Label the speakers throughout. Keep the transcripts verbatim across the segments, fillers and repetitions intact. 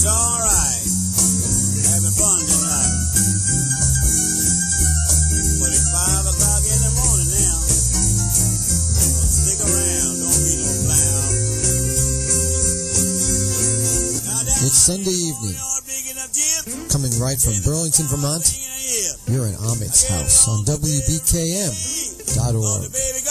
Speaker 1: It's all right. Having fun tonight. But it's five o'clock in the morning now. Stick around. Don't be no clown.
Speaker 2: It's Sunday evening. Coming right from Burlington, Vermont. You're in Amit's house on W B K M dot org.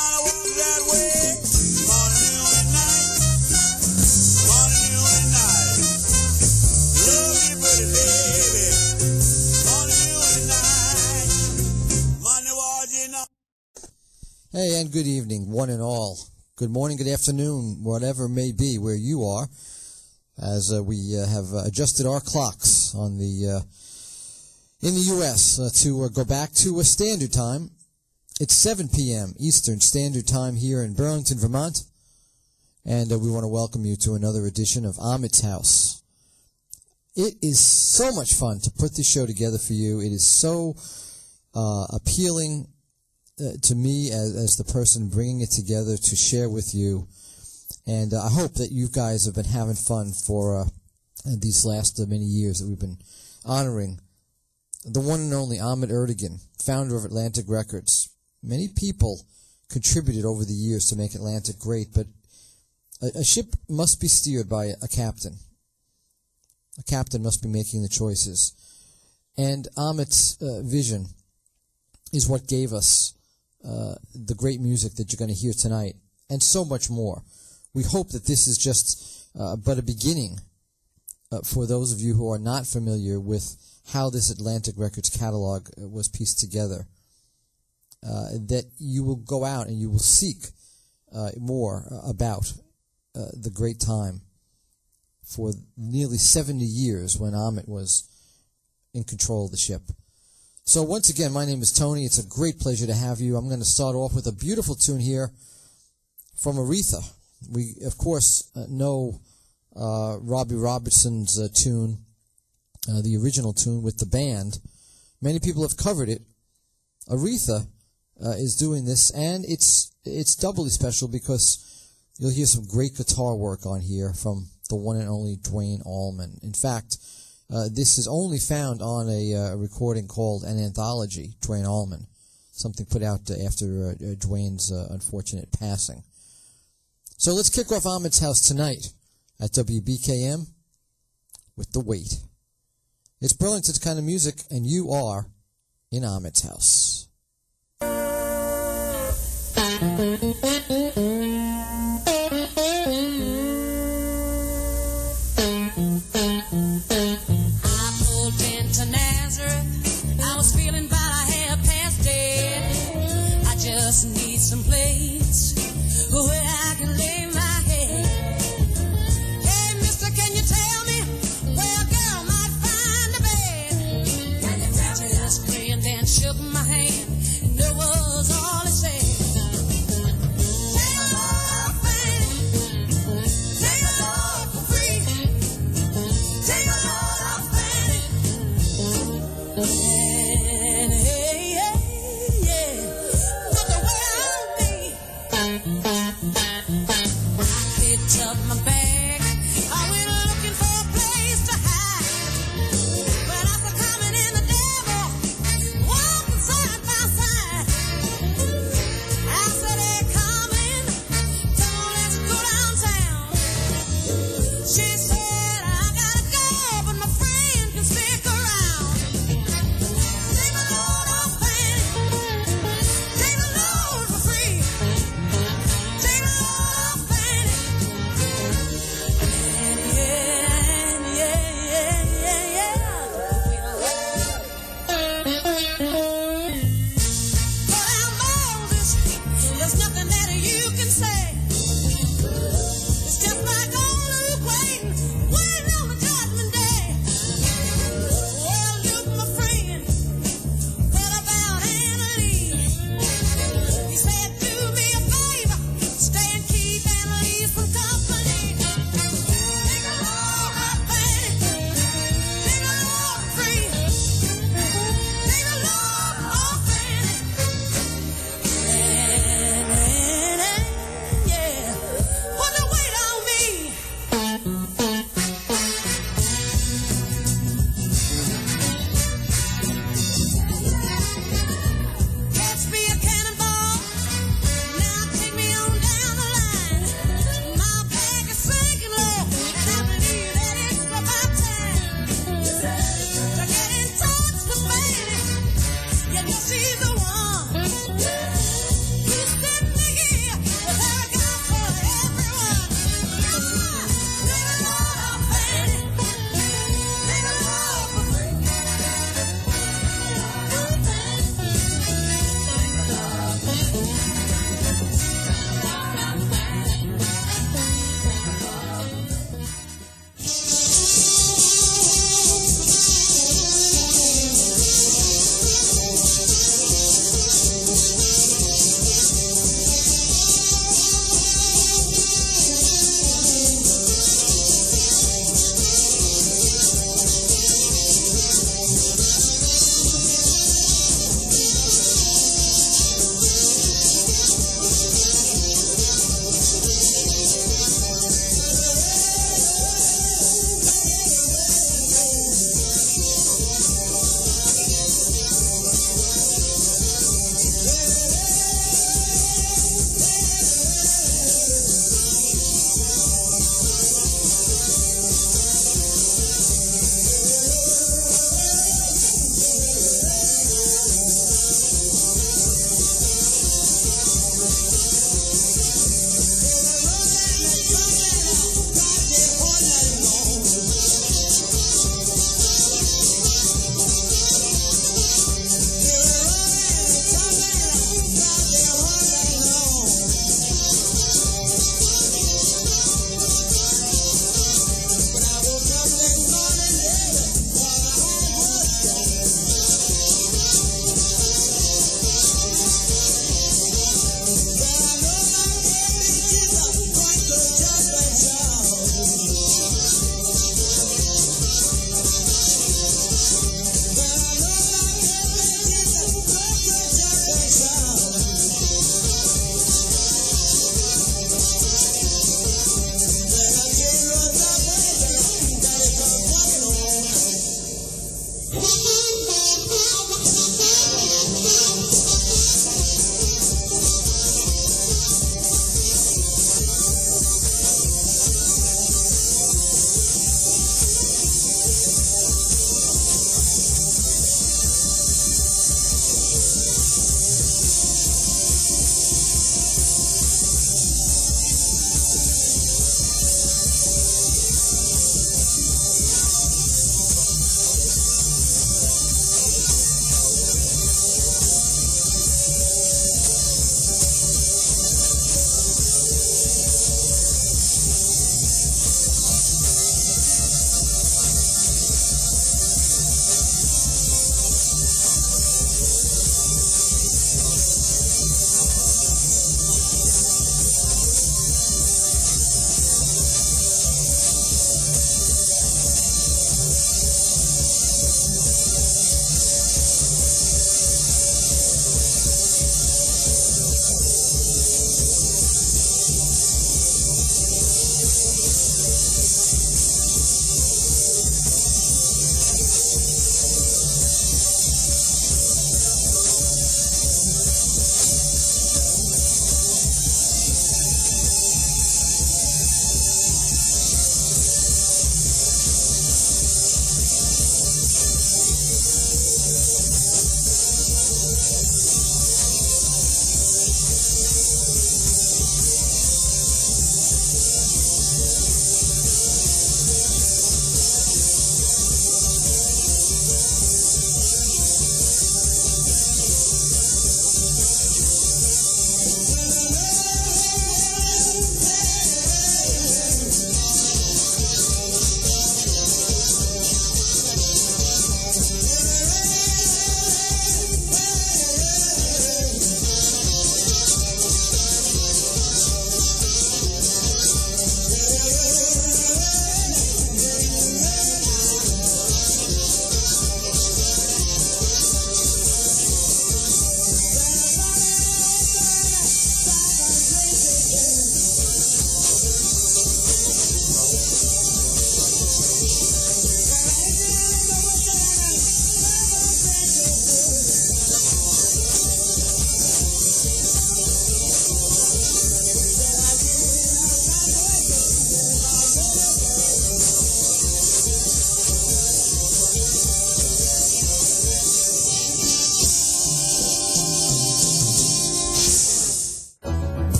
Speaker 2: Hey, and good evening, one and all. Good morning, good afternoon, whatever it may be where you are, as uh, we uh, have uh, adjusted our clocks on the uh, in the U S uh, to uh, go back to a standard time. It's seven p.m. Eastern Standard Time here in Burlington, Vermont, and uh, we want to welcome you to another edition of Amit's House. It is so much fun to put this show together for you. It is so uh, appealing Uh, to me as, as the person bringing it together to share with you. And uh, I hope that you guys have been having fun for uh, these last uh, many years that we've been honoring the one and only Ahmet Ertegun, founder of Atlantic Records. Many people contributed over the years to make Atlantic great, but a, a ship must be steered by a captain. A captain must be making the choices. And Ahmet's uh, vision is what gave us Uh, the great music that you're going to hear tonight, and so much more. We hope that this is just uh, but a beginning uh, for those of you who are not familiar with how this Atlantic Records catalog was pieced together, uh, that you will go out and you will seek uh, more about uh, the great time for nearly seventy years when Ahmet was in control of the ship. So once again, my name is Tony. It's a great pleasure to have you. I'm going to start off with a beautiful tune here from Aretha. We, of course, uh, know uh, Robbie Robertson's uh, tune, uh, the original tune with the band. Many people have covered it. Aretha uh, is doing this, and it's it's doubly special because you'll hear some great guitar work on here from the one and only Duane Allman. In fact, Uh, this is only found on a uh, recording called An Anthology, Duane Allman, something put out uh, after uh, uh, Duane's uh, unfortunate passing. So let's kick off Amit's House tonight at W B K M with The Wait. It's Burlington's kind of music, and you are in Amit's House.
Speaker 3: Some place where I can lay my head. Hey, mister, can you tell me where a girl might find a bed? And the doctor just grinned and shook my hand, and that was all he said. Take a love, baby. Take a love for free. Take a love.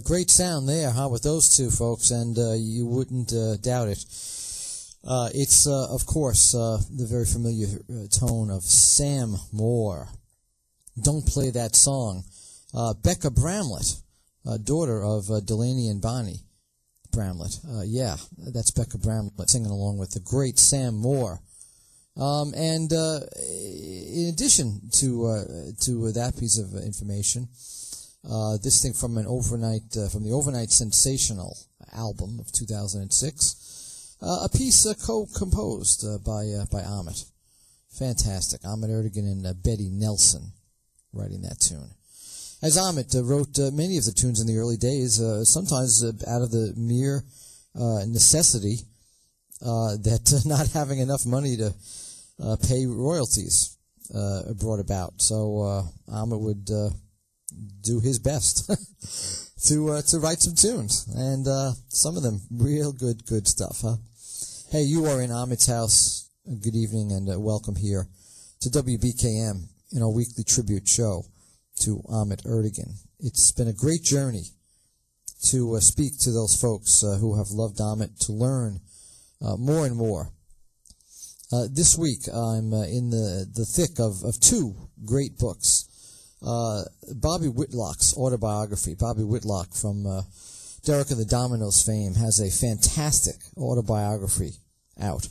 Speaker 2: great sound there, huh, with those two folks, and uh, you wouldn't uh, doubt it. Uh, it's, uh, of course, uh, the very familiar uh, tone of Sam Moore. Don't Play That Song. Uh, Becca Bramlett, uh, daughter of uh, Delaney and Bonnie Bramlett. Uh, yeah, that's Becca Bramlett singing along with the great Sam Moore. Um, and uh, in addition to uh, to that piece of information, uh, this thing from an overnight uh, from the Overnight Sensational album of two thousand six, uh, a piece uh, co-composed uh, by uh, by Ahmet. Fantastic, Ahmet Ertegun and uh, Betty Nelson writing that tune. As Ahmet uh, wrote uh, many of the tunes in the early days, uh, sometimes uh, out of the mere uh, necessity uh, that uh, not having enough money to uh, pay royalties uh, brought about. So uh, Ahmet would uh, do his best to uh, to write some tunes, and uh, some of them real good, good stuff, huh? Hey, you are in Ahmet's house. Good evening and uh, welcome here to W B K M in our weekly tribute show to Ahmet Ertegun. It's been a great journey to uh, speak to those folks uh, who have loved Ahmet, to learn uh, more and more. Uh, this week, I'm uh, in the, the thick of, of two great books. Uh, Bobby Whitlock's autobiography. Bobby Whitlock from uh, Derek and the Dominoes fame has a fantastic autobiography out.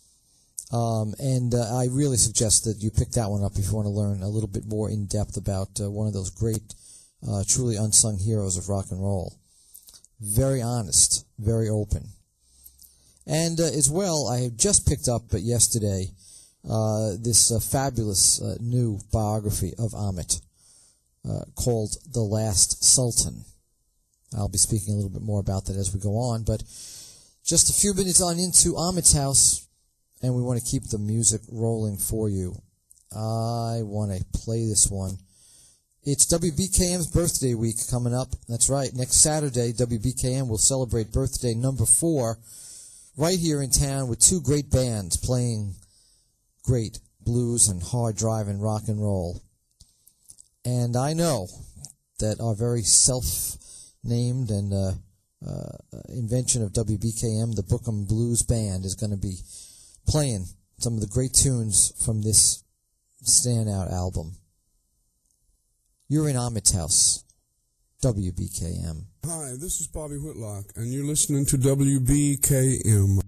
Speaker 2: Um, and uh, I really suggest that you pick that one up if you want to learn a little bit more in depth about uh, one of those great, uh, truly unsung heroes of rock and roll. Very honest, very open. And uh, as well, I have just picked up uh, yesterday uh, this uh, fabulous uh, new biography of Ahmet uh, called The Last Sultan. I'll be speaking a little bit more about that as we go on, but just a few minutes on into Ahmet's house, and we want to keep the music rolling for you. I want to play this one. It's W B K M's birthday week coming up. That's right. Next Saturday, W B K M will celebrate birthday number four right here in town with two great bands playing great blues and hard driving rock and roll. And I know that our very self-named and uh, uh, invention of W B K M, the Bookham Blues Band, is going to be playing some of the great tunes from this standout album. You're in Ahmet's house, W B K M.
Speaker 4: Hi, this is Bobby Whitlock, and you're listening to W B K M.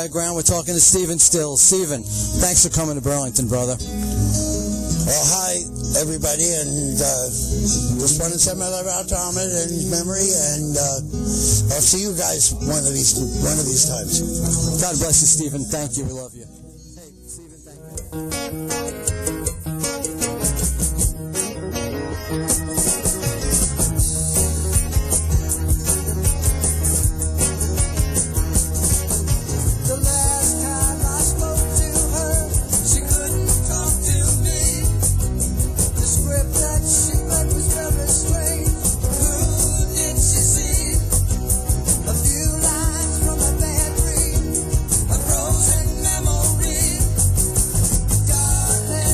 Speaker 2: Higher Ground. We're talking to Stephen Stills. Stephen, thanks for coming to Burlington, brother.
Speaker 5: Well, hi, everybody, and uh, just want to send my love out to Ahmed and his memory, and uh, I'll see you guys one of these one of these times.
Speaker 2: God bless you, Stephen. Thank you. We love you. Hey, Stephen, thank you.
Speaker 3: The last time I spoke to her, she couldn't talk to me. The script that she read was very strange. Who did she see? A few lines from a bad dream, a frozen memory. Darling,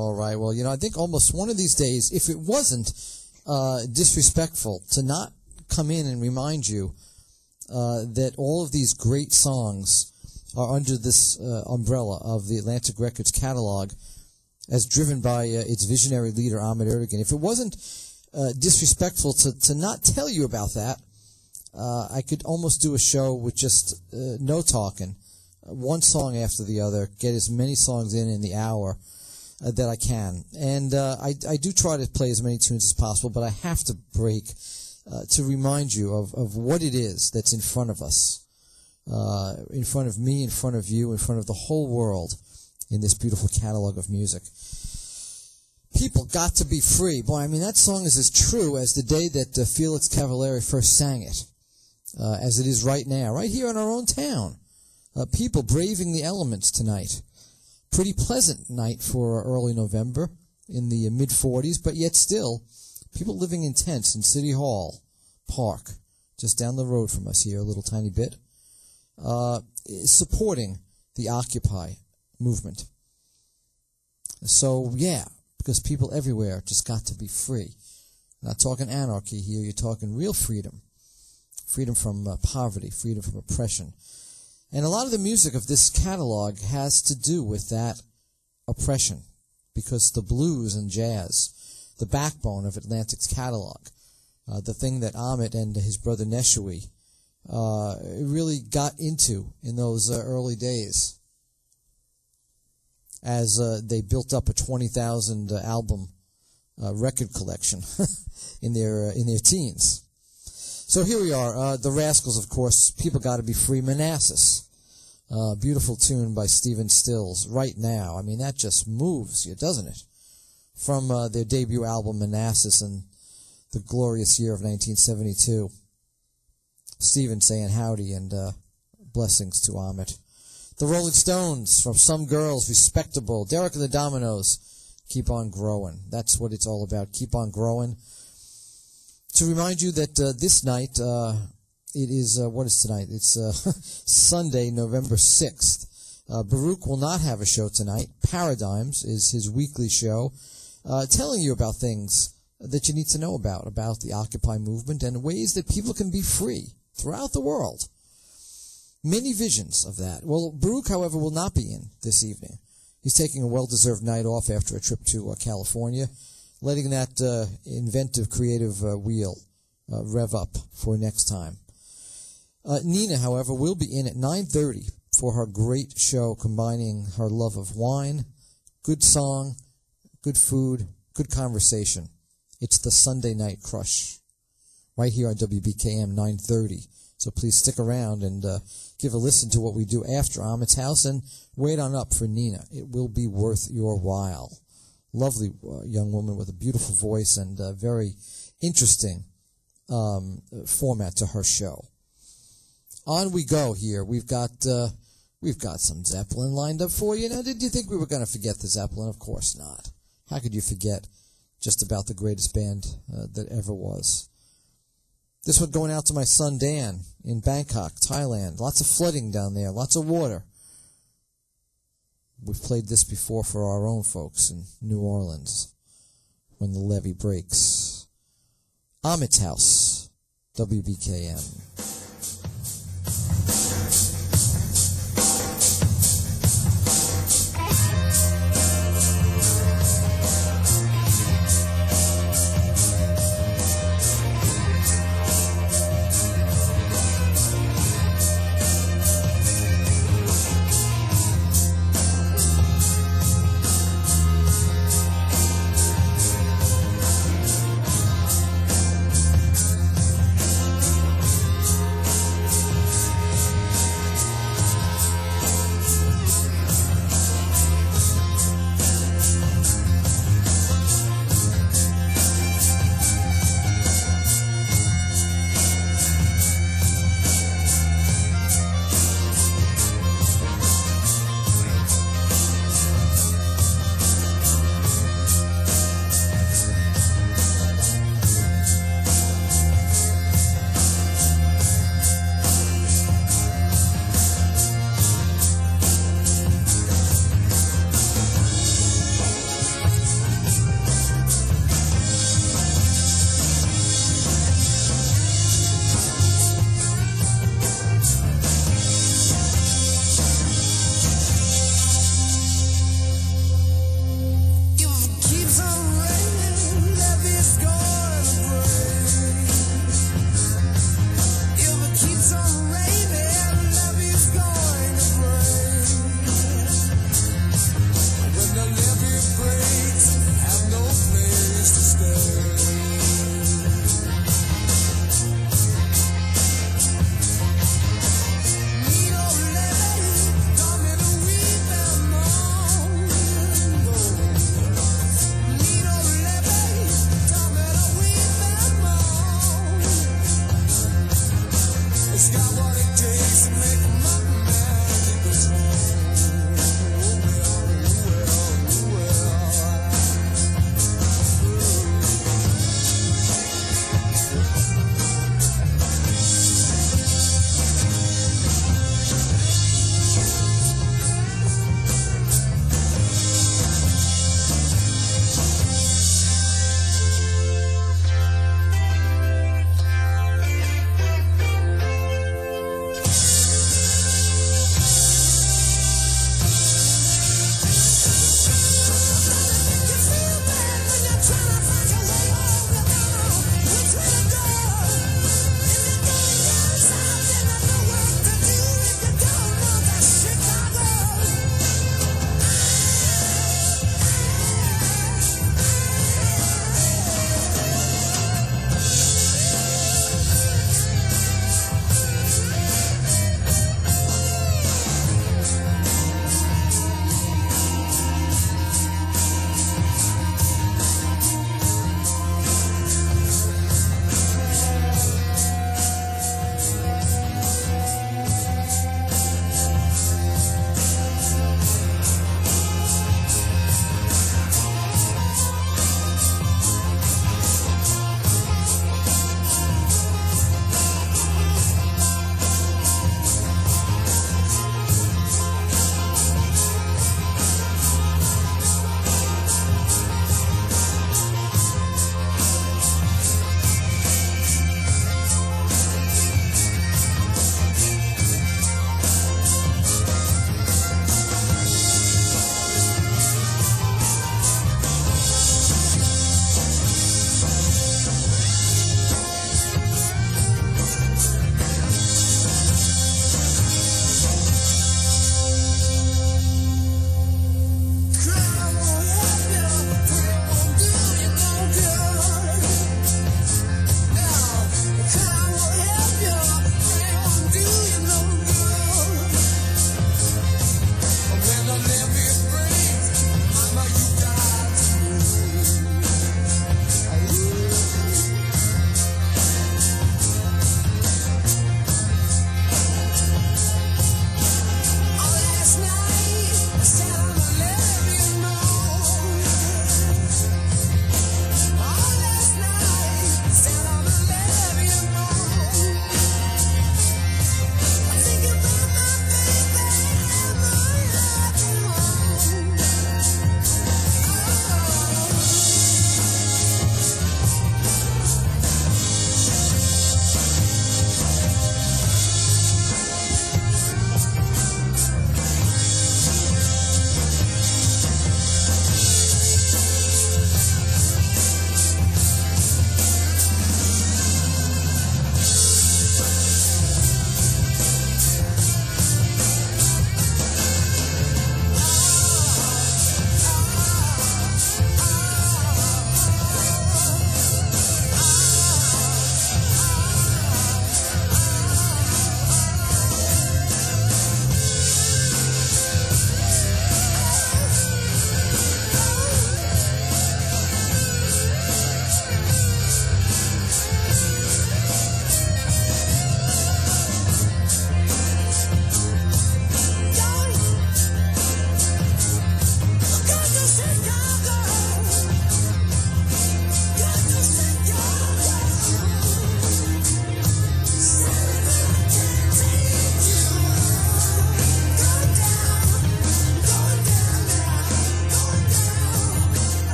Speaker 2: All right. Well, you know, I think almost one of these days, if it wasn't uh, disrespectful to not come in and remind you uh, that all of these great songs are under this uh, umbrella of the Atlantic Records catalog as driven by uh, its visionary leader, Ahmet Ertegun. If it wasn't uh, disrespectful to, to not tell you about that, uh, I could almost do a show with just uh, no talking, one song after the other, get as many songs in in the hour uh, that I can. And uh, I, I do try to play as many tunes as possible, but I have to break uh, to remind you of, of what it is that's in front of us, uh, in front of me, in front of you, in front of the whole world in this beautiful catalog of music. People got to be free. Boy, I mean, that song is as true as the day that uh, Felix Cavalieri first sang it, uh, as it is right now, right here in our own town. Uh, people braving the elements tonight. Pretty pleasant night for early November in the uh, mid forties, but yet still, people living in tents in City Hall Park, just down the road from us here, a little tiny bit, uh, supporting the Occupy movement. So, yeah, because people everywhere just got to be free. I'm not talking anarchy here, you're talking real freedom. Freedom from uh, poverty, freedom from oppression. And a lot of the music of this catalog has to do with that oppression, because the blues and jazz, the backbone of Atlantic's catalog, uh, the thing that Ahmet and his brother Neshui uh, really got into in those uh, early days, as uh, they built up a twenty thousand uh, album uh, record collection in their uh, in their teens. So here we are, uh, the Rascals, of course. People Got to Be Free. Manassas, uh, beautiful tune by Stephen Stills. Right Now, I mean, that just moves you, doesn't it? From uh, their debut album Manassas in the glorious year of nineteen seventy-two. Stephen saying howdy and uh, blessings to Ahmet. The Rolling Stones, From Some Girls, Respectable. Derek and the Dominoes, Keep On Growing. That's what it's all about, keep on growing. To remind you that uh, this night, uh, it is, uh, what is tonight? It's uh, Sunday, November sixth. Uh, Baruch will not have a show tonight. Paradigms is his weekly show, uh, telling you about things that you need to know about, about the Occupy movement and ways that people can be free throughout the world. Many visions of that. Well, Baruch, however, will not be in this evening. He's taking a well-deserved night off after a trip to uh, California, letting that uh, inventive, creative uh, wheel uh, rev up for next time. Uh, Nina, however, will be in at nine thirty for her great show combining her love of wine, good song, good food, good conversation. It's the Sunday Night Crush, right here on W B K M nine thirty. So please stick around and uh, give a listen to what we do after Ahmet's house and wait on up for Nina. It will be worth your while. Lovely uh, young woman with a beautiful voice and a very interesting um, format to her show. On we go here. We've got uh, we've got some Zeppelin lined up for you. Now, did you think we were going to forget the Zeppelin? Of course not. How could you forget just about the greatest band uh, that ever was? This one going out to my son Dan in Bangkok, Thailand. Lots of flooding down there, lots of water. We've played this before for our own folks in New Orleans when the levee breaks. Ahmet's House, W B K M.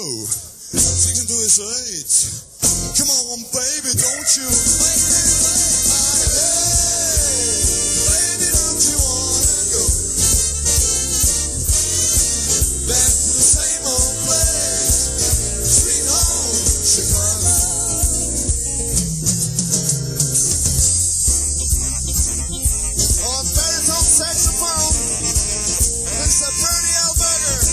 Speaker 6: know. Singing to his eight. Come on, baby, don't you make me late. Hey, baby, don't you wanna go back to the same old place? Sweet home, Chicago. Oh, Betty's on saxophone. Mister Bernie Alberger.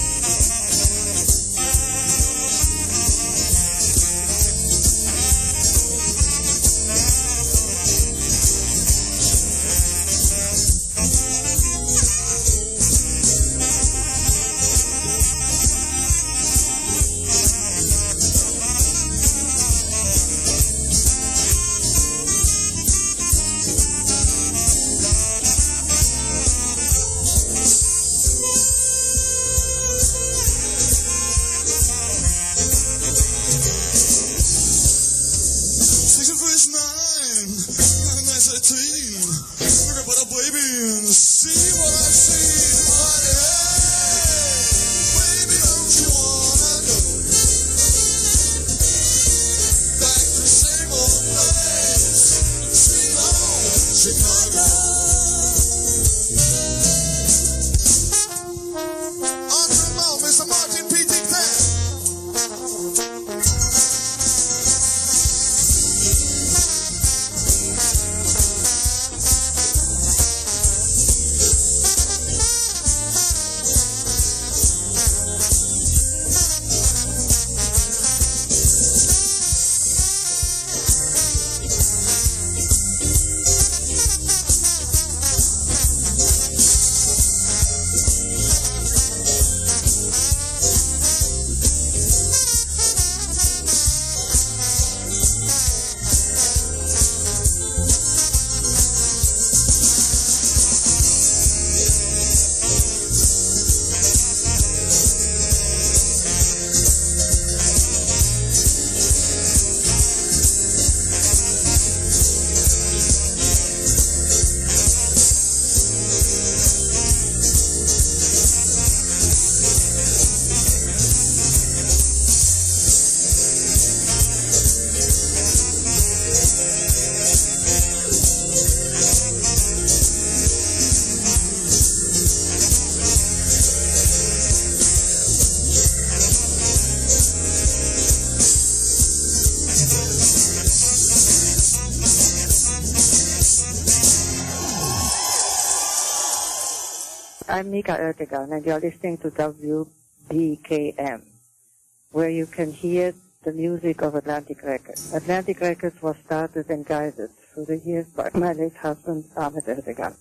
Speaker 7: I'm Mika Ertegun, and you're listening to W B K M, where you can hear the music of Atlantic Records. Atlantic Records was started and guided through the years by my late husband, Ahmet Ertegun.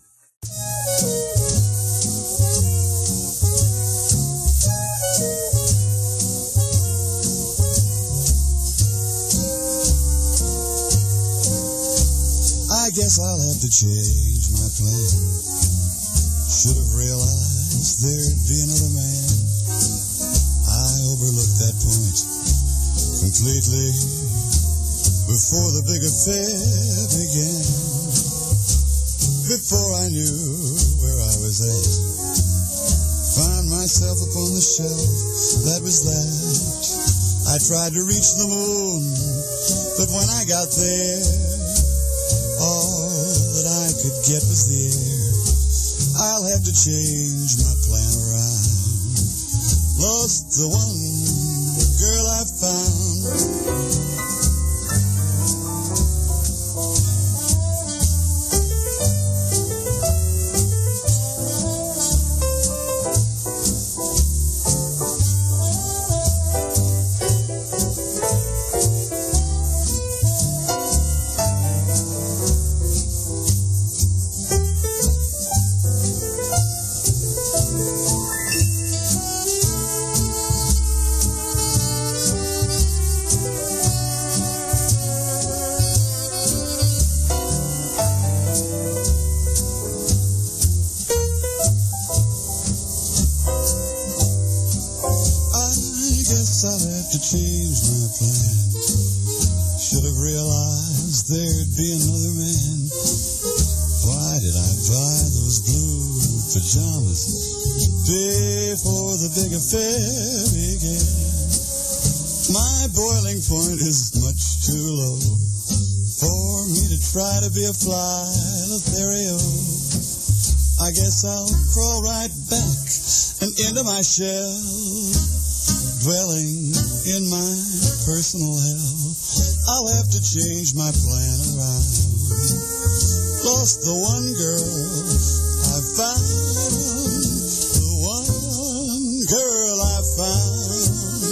Speaker 6: I guess I'll have to change my plan. Should have realized there'd be another man. I overlooked that point completely before the big affair began. Before I knew where I was at, found myself upon the shelf, that was that. I tried to reach the moon, but when I got there, all that I could get was the air. I'll have to change my plan around. Lost the one girl I found. Change my plan. Should have realized there'd be another man. Why did I buy those blue pajamas before the big affair began? My boiling point is much too low for me to try to be a fly Lothario. I guess I'll crawl right back and into my shell, dwelling in my personal hell. I'll have to change my plan around. Lost the one girl I found, the one girl I found.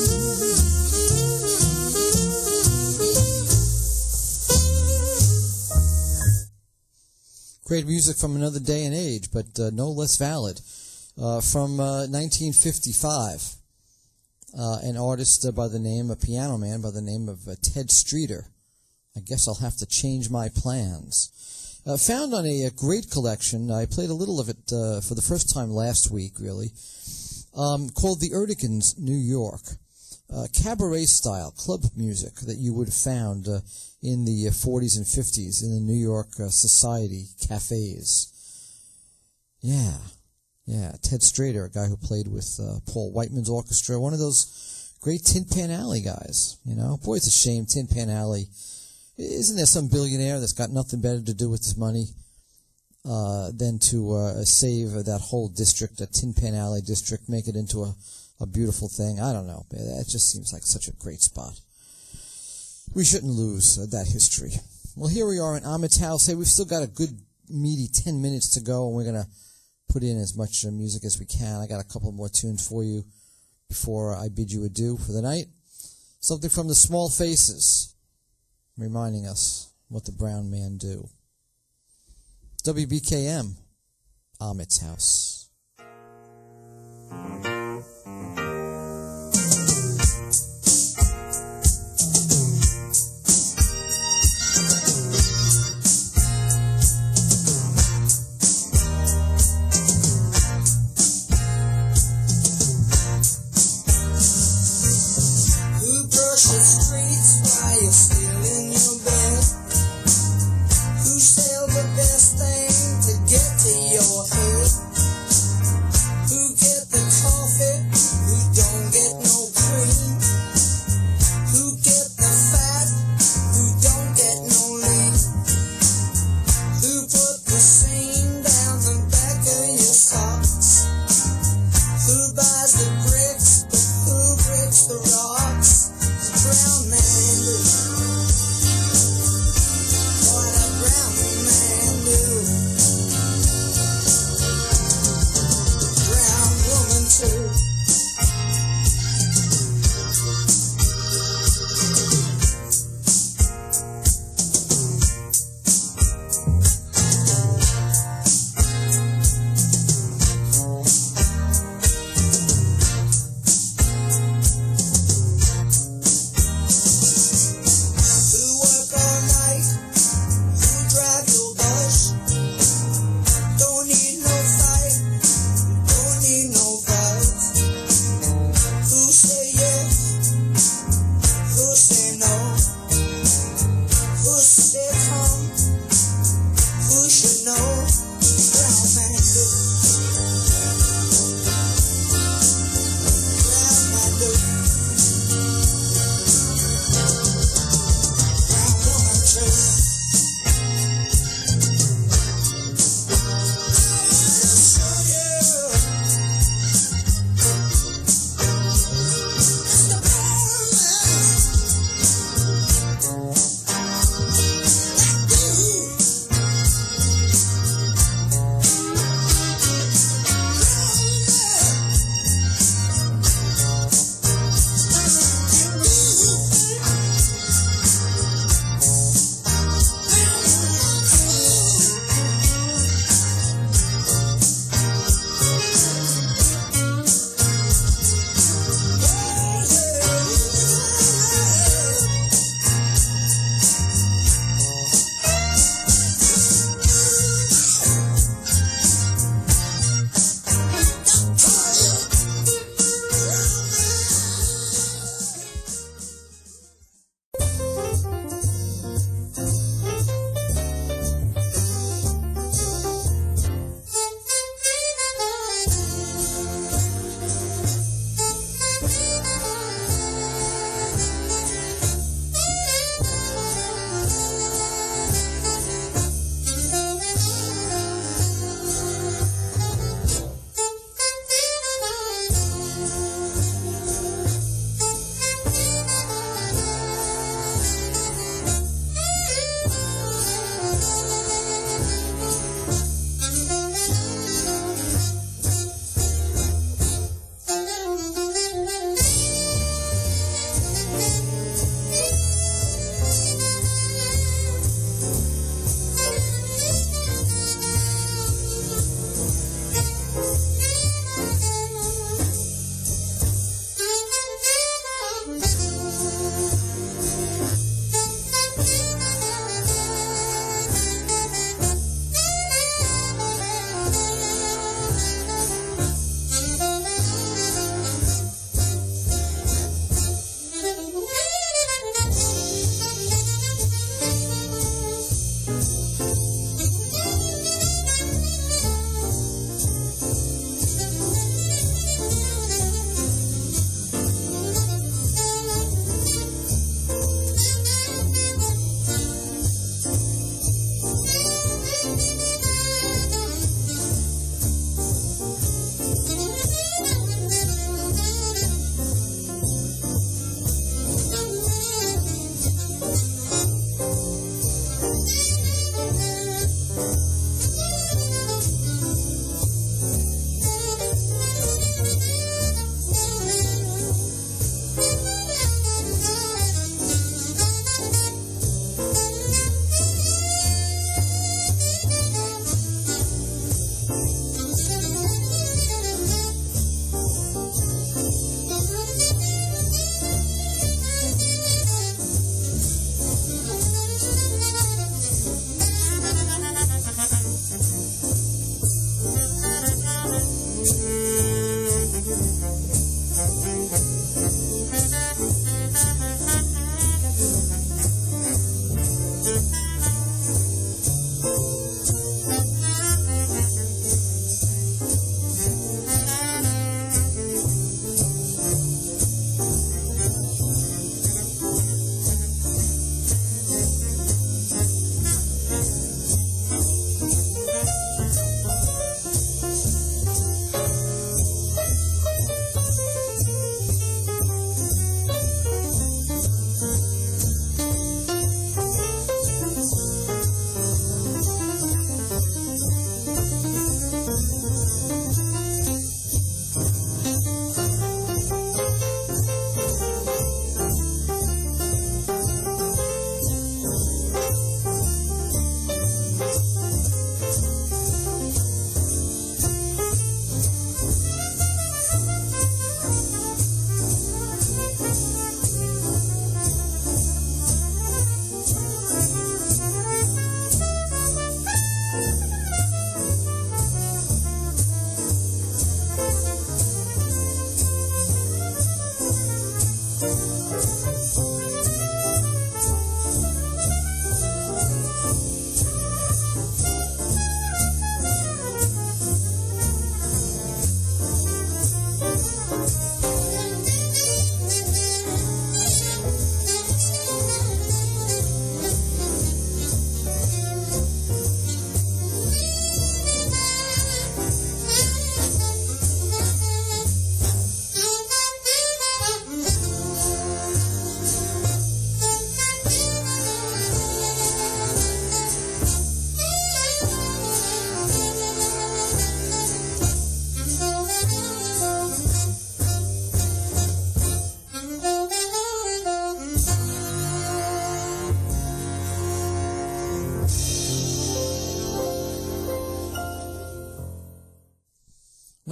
Speaker 2: Great music from another day and age, but uh, no less valid. Uh, from uh, nineteen fifty-five, uh, an artist uh, by the name, a piano man by the name of uh, Ted Streeter. I guess I'll have to change my plans. Uh, found on a, a great collection, I played a little of it uh, for the first time last week, really, um, called The Erdigans, New York. Uh, cabaret-style club music that you would have found uh, in the uh, forties and fifties in the New York uh, society cafes. Yeah, yeah. Ted Streeter, a guy who played with uh, Paul Whiteman's orchestra, one of those great Tin Pan Alley guys. You know, boy, it's a shame. Tin Pan Alley. Isn't there some billionaire that's got nothing better to do with his money uh, than to uh, save that whole district, that Tin Pan Alley district, make it into a A beautiful thing? I don't know. It just seems like such a great spot. We shouldn't lose uh, that history. Well, here we are in Ahmet's house. Hey, we've still got a good, meaty ten minutes to go, and we're going to put in as much uh, music as we can. I got a couple more tunes for you before I bid you adieu for the night. Something from the Small Faces, reminding us what the brown man do. W B K M, Ahmet's house.
Speaker 3: Who buys the bricks, but who breaks the rocks? Brown man.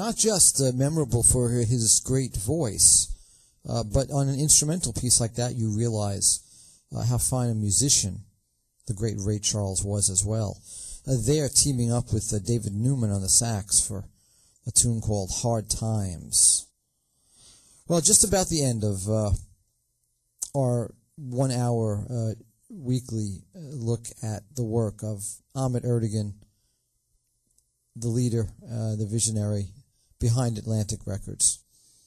Speaker 2: not just uh, memorable for his great voice, uh, but on an instrumental piece like that, you realize uh, how fine a musician the great Ray Charles was as well. Uh, there, teaming up with uh, David Newman on the sax for a tune called Hard Times. Well, just about the end of uh, our one-hour uh, weekly look at the work of Ahmet Ertegun, the leader, uh, the visionary behind Atlantic Records.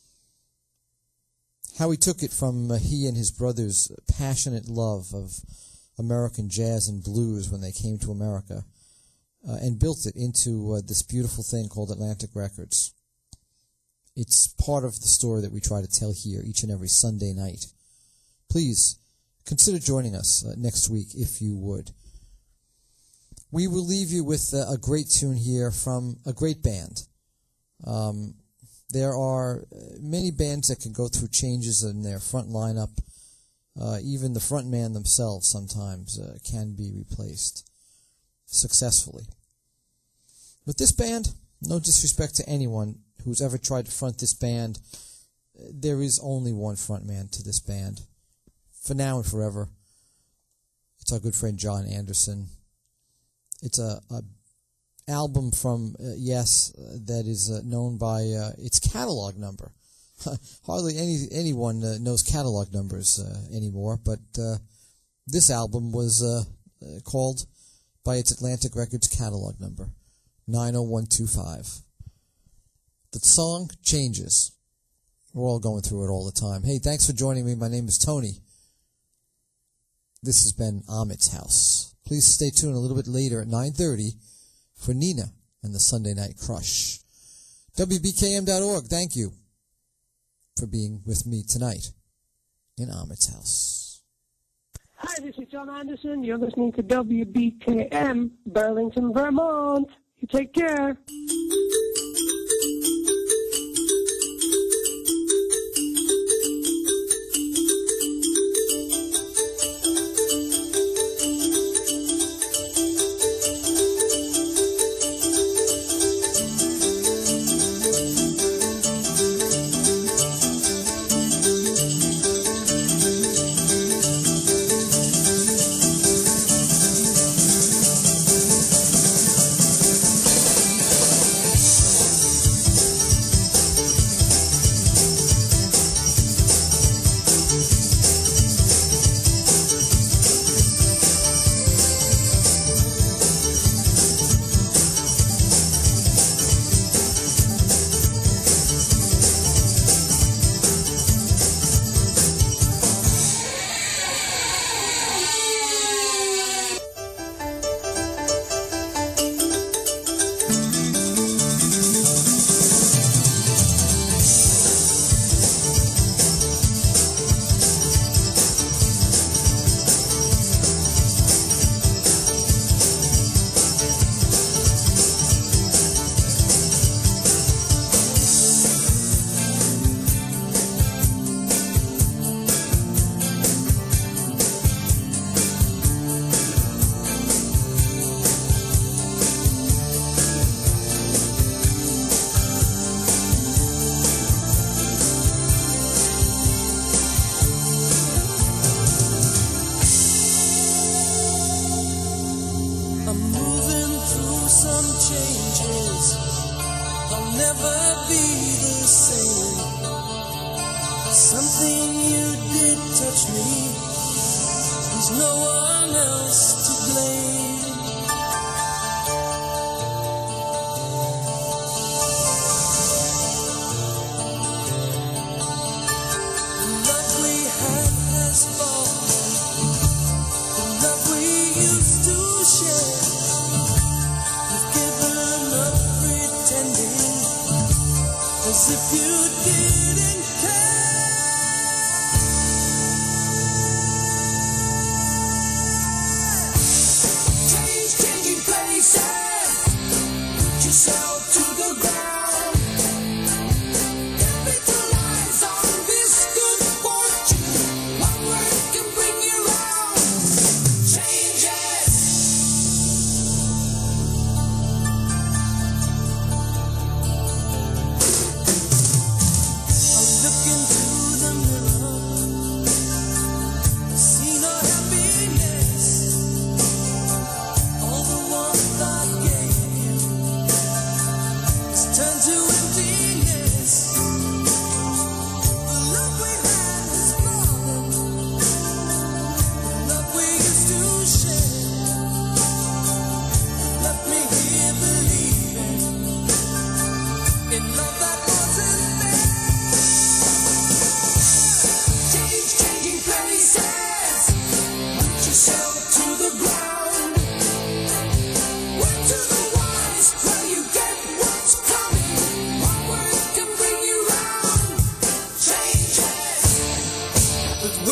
Speaker 2: How he took it from uh, he and his brothers' passionate love of American jazz and blues when they came to America, uh, and built it into uh, this beautiful thing called Atlantic Records. It's part of the story that we try to tell here each and every Sunday night. Please consider joining us uh, next week if you would. We will leave you with uh, a great tune here from a great band. Um, there are many bands that can go through changes in their front lineup. Uh, even the front man themselves sometimes uh, can be replaced successfully. With this band, no disrespect to anyone who's ever tried to front this band, there is only one front man to this band. For now and forever, it's our good friend John Anderson. It's a, a album from uh, Yes uh, that is uh, known by uh, its catalog number. Hardly any anyone uh, knows catalog numbers uh, anymore, but uh, this album was uh, uh, called by its Atlantic Records catalog number, nine oh one two five. The song changes. We're all going through it all the time. Hey, thanks for joining me. My name is Tony. This has been Ahmet's House. Please stay tuned a little bit later at nine thirty for Nina and the Sunday Night Crush. W B K M dot org, thank you for being with me tonight in Ahmet's House.
Speaker 8: Hi, this is John Anderson. You're listening to W B K M, Burlington, Vermont. You take care.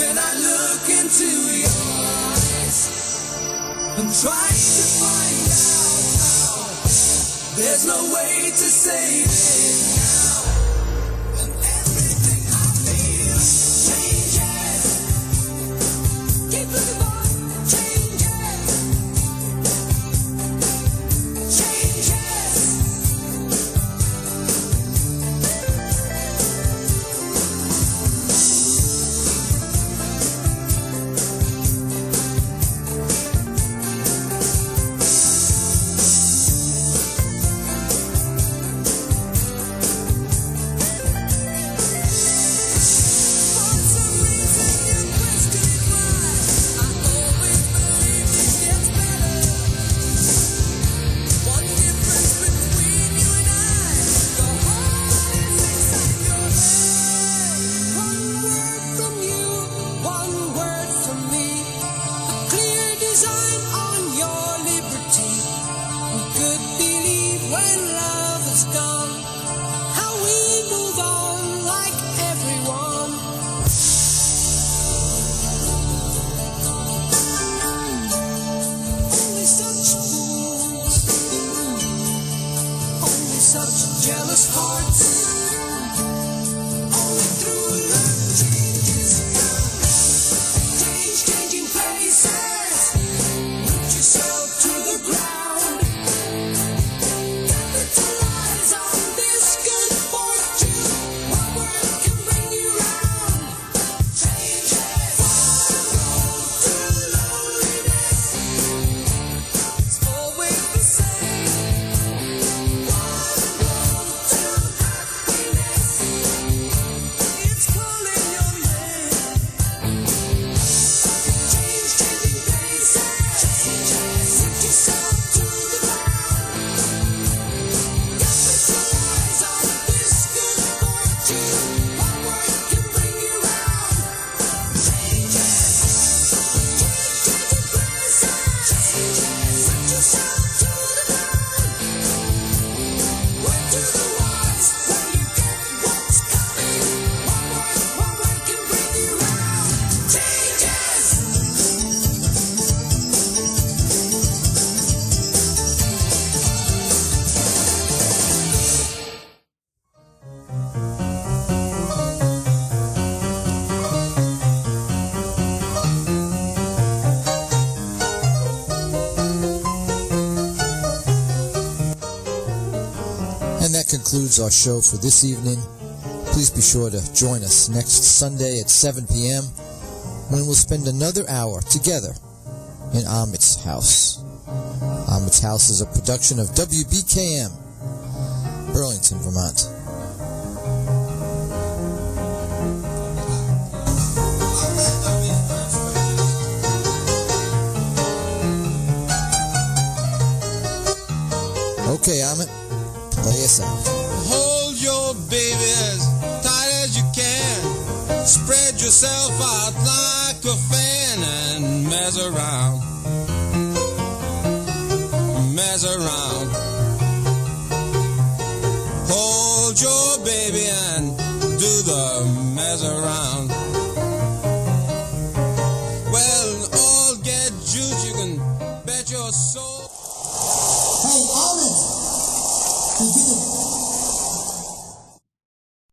Speaker 3: when I look into your eyes. I'm trying to find out how. There's no way to save it now. And everything I feel changes. Keep looking for changes. Changes. Jealous hearts. Only through love changes come. Change, changing places. Root yourself to the ground. Capitalize on this good fortune. One word can bring you round. Changes. One road to loneliness. It's always the same. It's calling your name. Change, changing places. Root yourself to the ground. Capitalize on this good fortune. One word can bring you round. Changes. Change, changing places. Root yourself to the ground. Word to the wise, when you get what's coming. One word, one word can bring you round. Changes.
Speaker 2: And that concludes our show for this evening. Please be sure to join us next Sunday at seven p.m. when we'll spend another hour together in Amit's house. Amit's house is a production of W B K M, Burlington, Vermont. Okay, Amit, play us out.
Speaker 9: Hold your baby as tight as you can. Spread yourself out like a fan and mess around. Mess around. Hold your baby and do the mess around. Well, all get juice, you can bet your soul.
Speaker 10: Hey, Almond! You did